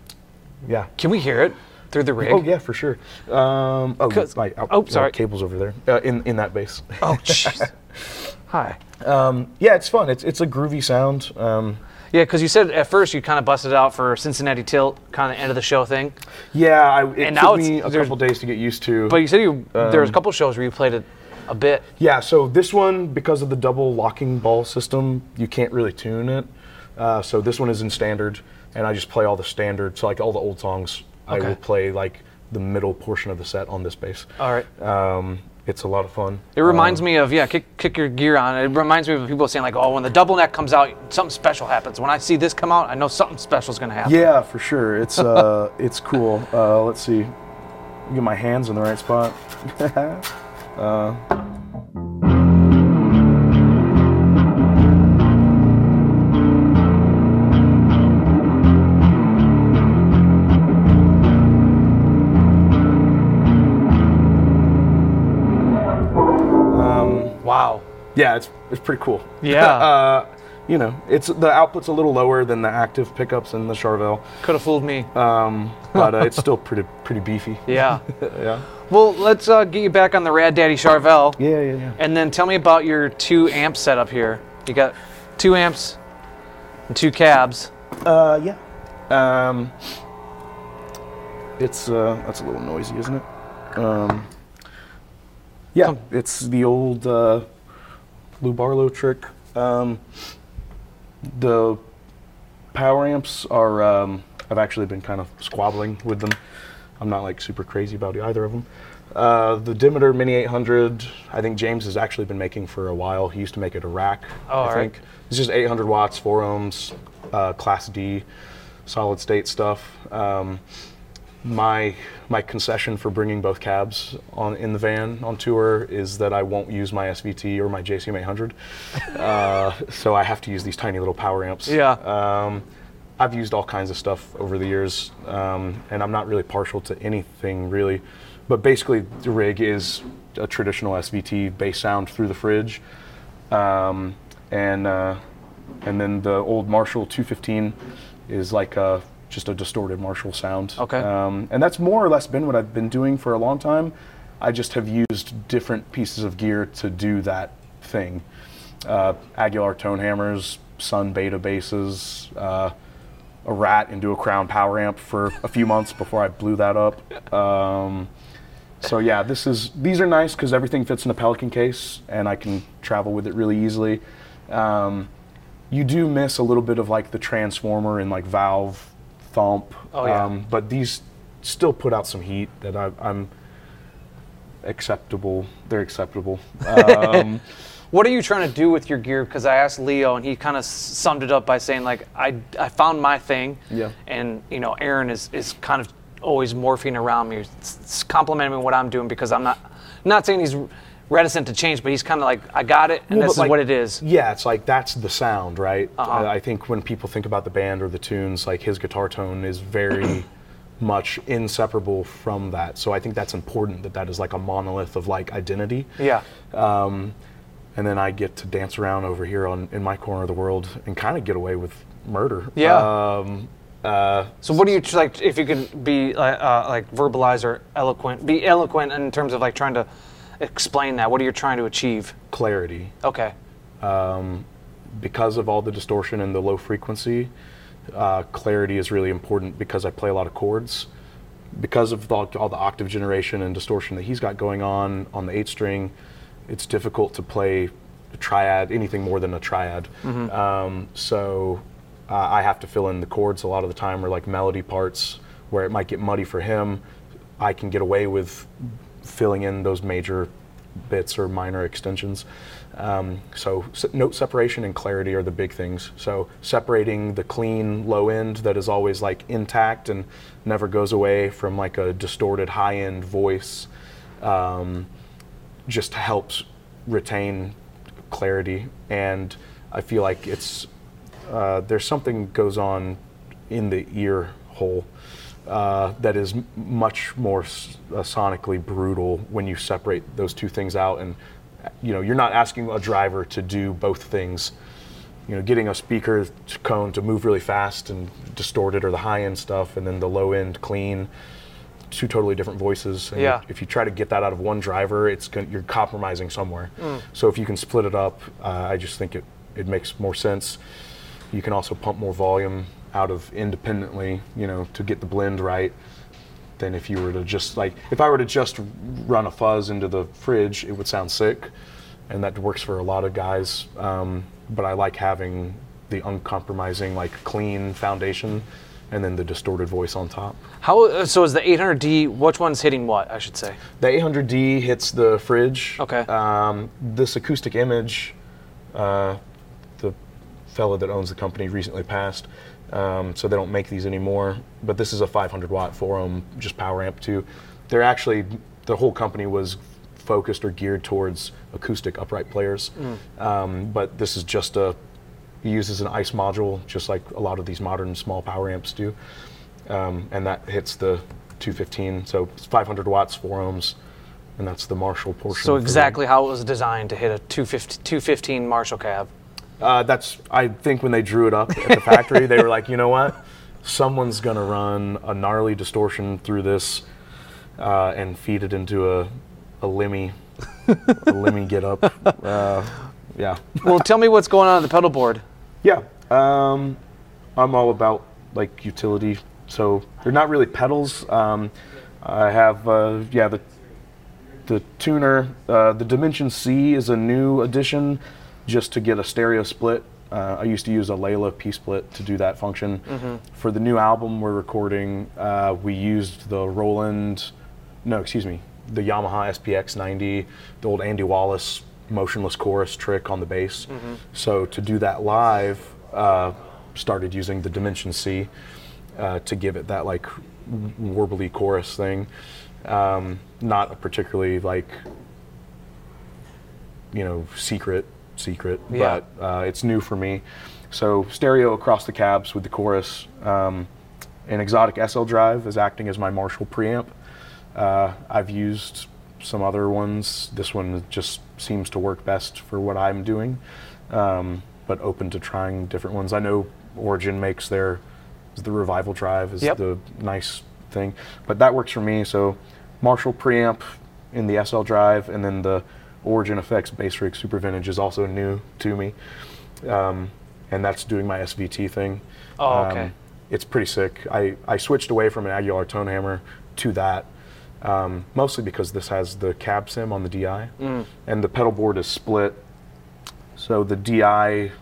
yeah. Can we hear it through the rig? Oh yeah, for sure. Um, oh, 'Cause- my, out- oh, sorry. uh, cable's over there uh, in in that bass. Oh, jeez. Hi. Um, yeah, it's fun. It's it's a groovy sound. Um, Yeah, because you said at first you kind of busted out for Cincinnati Tilt, kind of end of the show thing. yeah, I, it And took now it's- me a there's- couple days to get used to. But you said you there was a Um, couple shows where you played it a bit. Yeah, so this one, because of the double locking ball system, you can't really tune it. Uh, so this one is in standard, and I just play all the standard. So like all the old songs, I Okay. will play like the middle portion of the set on this bass. All right. Um, it's a lot of fun. It reminds me of, yeah, kick, kick your gear on. It reminds me of people saying, like, oh, when the double neck comes out, something special happens. When I see this come out, I know something special is going to happen. Yeah, for sure. It's uh, it's cool. Uh, let's see. Get my hands in the right spot. uh, Wow. yeah, it's it's pretty cool. Yeah. uh, you know, it's the output's a little lower than the active pickups in the Charvel, Could have fooled me. um, but uh, it's still pretty pretty beefy. Yeah. yeah. Well, let's uh, get you back on the Rad Daddy Charvel. Yeah, yeah, yeah. And then tell me about your two amp setup here. You got two amps and two cabs. Uh, yeah. Um, it's uh, that's a little noisy, isn't it? Um, yeah, Come- it's the old uh, Lou Barlow trick. Um, the power amps are. Um, I've actually been kind of squabbling with them. I'm not like super crazy about either of them. Uh, the Demeter Mini eight hundred, I think James has actually been making for a while. He used to make it a rack, Oh, I all right. think. It's just eight hundred watts, four ohms, uh, Class D, solid state stuff. Um, my my concession for bringing both cabs on in the van on tour is that I won't use my S V T or my J C M eight hundred, uh, so I have to use these tiny little power amps. Yeah. Um, I've used all kinds of stuff over the years, um, and I'm not really partial to anything really, but basically the rig is a traditional S V T bass sound through the fridge, um, and uh, and then the old Marshall two fifteen is like a, just a distorted Marshall sound. Okay. Um, and that's more or less been what I've been doing for a long time. I just have used different pieces of gear to do that thing. Uh, Aguilar tone hammers, Sun Beta basses, uh, a Rat into a Crown power amp for a few months before I blew that up. Um, so yeah, this is these are nice because everything fits in a Pelican case and I can travel with it really easily. Um, you do miss a little bit of like the transformer and like valve thump. Oh, yeah. Um, but these still put out some heat that I, I'm acceptable. They're acceptable. Um, What are you trying to do with your gear? Because I asked Leo, and he kind of summed it up by saying, like, I, I found my thing, Yeah. and, you know, Aaron is, is kind of always morphing around me, s- s- complimenting me what I'm doing, because I'm not, not saying he's reticent to change, but he's kind of like, I got it, and Well, this but, is like, what it is. Yeah, it's like that's the sound, right? Uh-huh. Uh, I think when people think about the band or the tunes, like his guitar tone is very much inseparable from that. So I think that's important that that is like a monolith of like identity. Yeah. Um, and then I get to dance around over here on in my corner of the world and kind of get away with murder. Yeah. Um, uh, So what do you, tr- like, if you could be, like, uh, like, verbalize or eloquent, be eloquent in terms of, like, trying to explain that, what are you trying to achieve? clarity. Okay. Because of all the distortion and the low frequency, uh, clarity is really important because I play a lot of chords. Because of the, all the octave generation and distortion that he's got going on on the eight string, it's difficult to play a triad, anything more than a triad. Um, so uh, I have to fill in the chords a lot of the time, or like melody parts where it might get muddy for him. I can get away with filling in those major bits or minor extensions. Um, so s- note separation and clarity are the big things. So separating the clean low end that is always like intact and never goes away from like a distorted high end voice um, just helps retain clarity. And I feel like it's uh, there's something goes on in the ear hole uh, that is m- much more s- uh, sonically brutal when you separate those two things out. And you know, you're not asking a driver to do both things. You know, getting a speaker t- cone to move really fast and distort it, or the high end stuff, and then the low end clean. Two totally different voices. And Yeah. If you try to get that out of one driver, it's gon- you're compromising somewhere. So if you can split it up, uh, I just think it it makes more sense. You can also pump more volume out of independently, you know, to get the blend right, than if you were to just like, if I were to just run a fuzz into the fridge, it would sound sick, and that works for a lot of guys. Um, but I like having the uncompromising, like clean foundation, and then the distorted voice on top. How, uh, so is the eight hundred D, which one's hitting what, I should say? The eight hundred D hits the fridge. Okay. Um, this acoustic image, uh, the fellow that owns the company recently passed, um, so they don't make these anymore. But this is a five hundred watt four ohm just power amp too. They're actually, the whole company was focused or geared towards acoustic upright players. Um, but this is just a, it uses an I C E module, just like a lot of these modern small power amps do. Um, and that hits the two fifteen, so it's five hundred watts, four ohms, and that's the Marshall portion. So for the- exactly how it was designed to hit a two fifteen Marshall cab. Uh, that's, I think when they drew it up at the factory, they were like, you know what? Someone's gonna run a gnarly distortion through this uh, and feed it into a, a Lemmy, a Lemmy get up. Uh, yeah. Well, tell me what's going on on the pedal board. Yeah, um, I'm all about like utility. So they're not really pedals. Um, I have uh, yeah the the tuner. Uh, the Dimension C is a new addition, just to get a stereo split. Uh, I used to use a Layla P split to do that function. For the new album we're recording, uh, we used the Roland, no excuse me, the Yamaha S P X ninety, the old Andy Wallace motionless chorus trick on the bass. So to do that live, uh, started using the Dimension C uh, to give it that like warbly chorus thing. Um, not a particularly like, you know, secret, secret, Yeah. but uh, it's new for me. So stereo across the cabs with the chorus. Um, an Exotic S L drive is acting as my Marshall preamp. Uh, I've used some other ones. This one just seems to work best for what I'm doing, um, but open to trying different ones. I know Origin makes their, the Revival drive is Yep. the nice thing, but that works for me. So Marshall preamp in the S L drive, and then the Origin Effects Bass Rig Super Vintage is also new to me, um, and that's doing my S V T thing. Oh, okay. Um, it's pretty sick. I, I switched away from an Aguilar tone hammer to that, um, mostly because this has the cab sim on the D I, and the pedal board is split. So the D I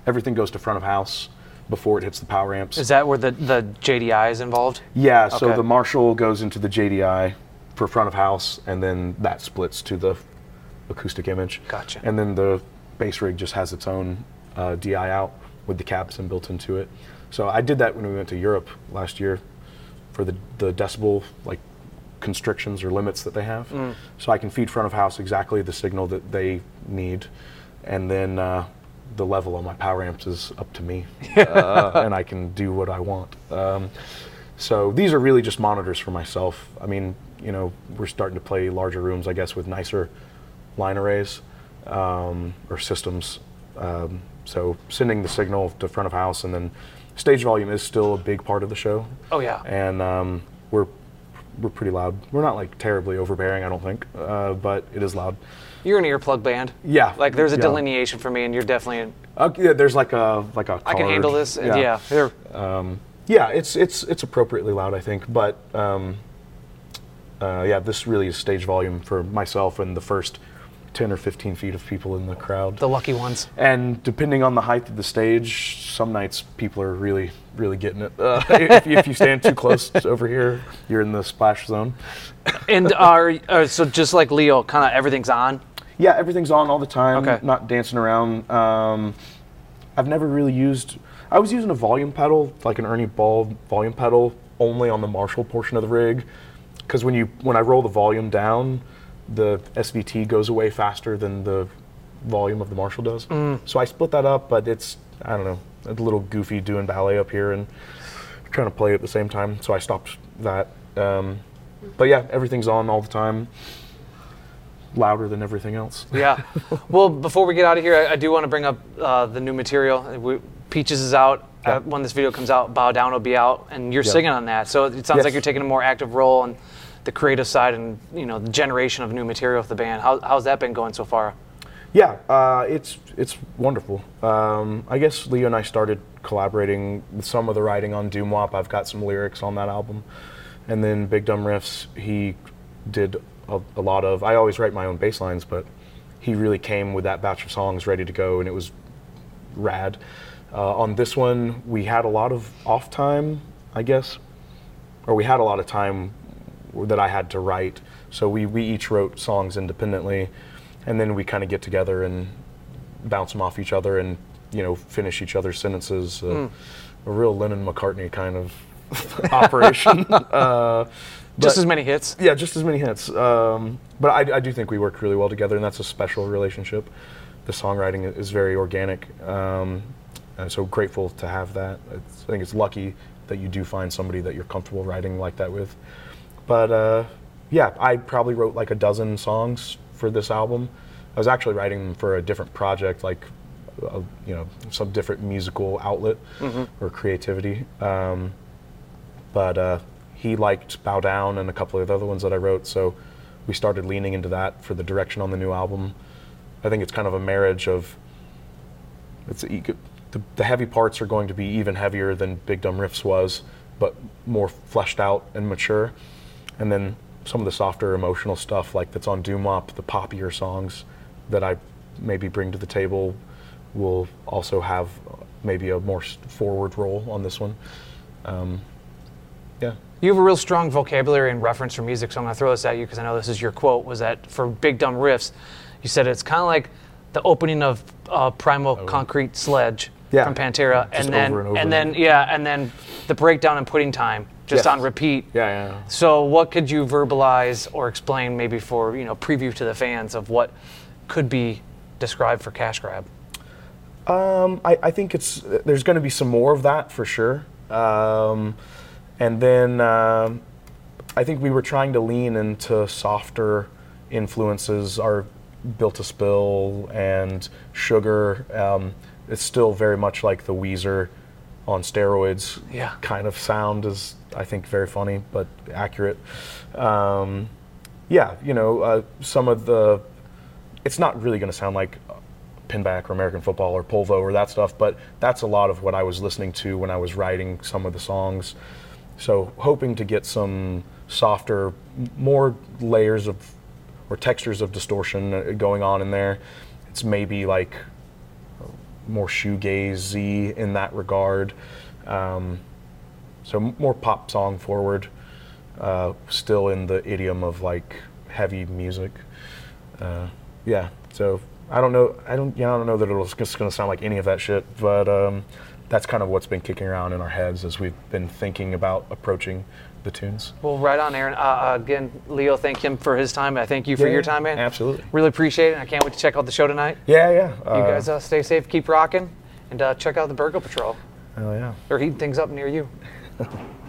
everything goes to front of house before it hits the power amps. Is that where the, the J D I is involved? Yeah, so Okay. the Marshall goes into the J D I for front of house, and then that splits to the acoustic image. Gotcha. And then the bass rig just has its own uh, D I out with the Capson built into it. So I did that when we went to Europe last year for the, the decibel like constrictions or limits that they have. Mm. So I can feed front of house exactly the signal that they need, and then uh, the level on my power amps is up to me, uh, and I can do what I want. Um, so these are really just monitors for myself. I mean, you know, we're starting to play larger rooms, I guess, with nicer line arrays um, or systems. Um, so sending the signal to front of house, and then stage volume is still a big part of the show. Oh yeah. And um, we're we're pretty loud. We're not like terribly overbearing, I don't think, uh, but it is loud. You're an earplug band. Yeah. Like there's a yeah. delineation for me, and you're definitely. An, Uh, yeah, there's like a like a. I can card. handle this. Yeah. yeah they're- Um, yeah, it's it's it's appropriately loud, I think. But um, uh, yeah, this really is stage volume for myself and the first ten or fifteen feet of people in the crowd. the lucky ones. And depending on the height of the stage, some nights people are really, really getting it. Uh, if, you, if you stand too close over here, you're in the splash zone. And are uh, so just like Leo, kind of everything's on. Yeah, everything's on all the time, Okay. not dancing around. Um, I've never really used, I was using a volume pedal, like an Ernie Ball volume pedal, only on the Marshall portion of the rig. Because when you when I roll the volume down, the S V T goes away faster than the volume of the Marshall does. Mm. So I split that up, but it's, I don't know, a little goofy doing ballet up here and trying to play at the same time. So I stopped that. Um, but yeah, everything's on all the time. Louder than everything else. Yeah. Well, before we get out of here, I, I do want to bring up uh, the new material. We, Peaches is out. Yeah. Uh, when this video comes out, Bow Down will be out, and you're Yeah. singing on that. So it sounds Yes. like you're taking a more active role in the creative side and you know the generation of new material with the band. How, how's that been going so far? Yeah, uh, it's it's wonderful. Um, I guess Leo and I started collaborating with some of the writing on Doom Wop. I've got some lyrics on that album, and then Big Dumb Riffs. He did a, a lot of. I always write my own bass lines, but he really came with that batch of songs ready to go, and it was rad. Uh, on this one, we had a lot of off time, I guess, or we had a lot of time that I had to write. So we we each wrote songs independently. And then we kind of get together and bounce them off each other and, you know, finish each other's sentences. Uh, Mm. A real Lennon-McCartney kind of operation. uh, Just but- as many hits. Yeah, just as many hits. Um, but I, I do think we work really well together, and that's a special relationship. The songwriting is very organic. Um, and so grateful to have that. It's, I think it's lucky that you do find somebody that you're comfortable writing like that with. But uh, yeah, I probably wrote like a dozen songs for this album. I was actually writing them for a different project, like a, you know, some different musical outlet Mm-hmm. or creativity. Um, but uh, he liked Bow Down and a couple of the other ones that I wrote, so we started leaning into that for the direction on the new album. I think it's kind of a marriage of it's the, the heavy parts are going to be even heavier than Big Dumb Riffs was, but more fleshed out and mature, and then some of the softer emotional stuff like that's on Doom Wop, the poppier songs that I maybe bring to the table will also have maybe a more s- forward role on this one. Um, yeah. You have a real strong vocabulary and reference for music, so I'm going to throw this at you because I know this is your quote, was that for Big Dumb Riffs, you said it's kind of like the opening of uh, Primal Concrete Sledge Yeah. from Pantera, Just and then over and over and then again. yeah, and then the breakdown and Pudding Time just Yes. on repeat. Yeah, yeah, yeah. So what could you verbalize or explain maybe for, you know, preview to the fans of what could be described for Cash Grab? Um, I, I think it's there's going to be some more of that for sure. Um, and then um, I think we were trying to lean into softer influences. Our Built to Spill and Sugar. Um, it's still very much like the Weezer on steroids Yeah. kind of sound is, I think, very funny but accurate. Um, yeah, you know, uh, some of the, it's not really going to sound like Pinback or American Football or Polvo or that stuff, but that's a lot of what I was listening to when I was writing some of the songs. So hoping to get some softer, m- more layers of, or textures of distortion uh, going on in there. It's maybe like more shoegazy in that regard. Um, so m- more pop song forward, uh, still in the idiom of like heavy music. Uh, yeah, so I don't know. I don't. Yeah, I don't know that it's just going to sound like any of that shit, but um, that's kind of what's been kicking around in our heads as we've been thinking about approaching the tunes. Well, right on, Aaron. Uh, uh, again, Leo, thank him for his time. I thank you for Yeah, your time, man. absolutely. Really appreciate it. I can't wait to check out the show tonight. Yeah, yeah. You guys uh, stay safe, keep rocking, and uh, check out the Burgle Patrol. Oh yeah. They're heating things up near you.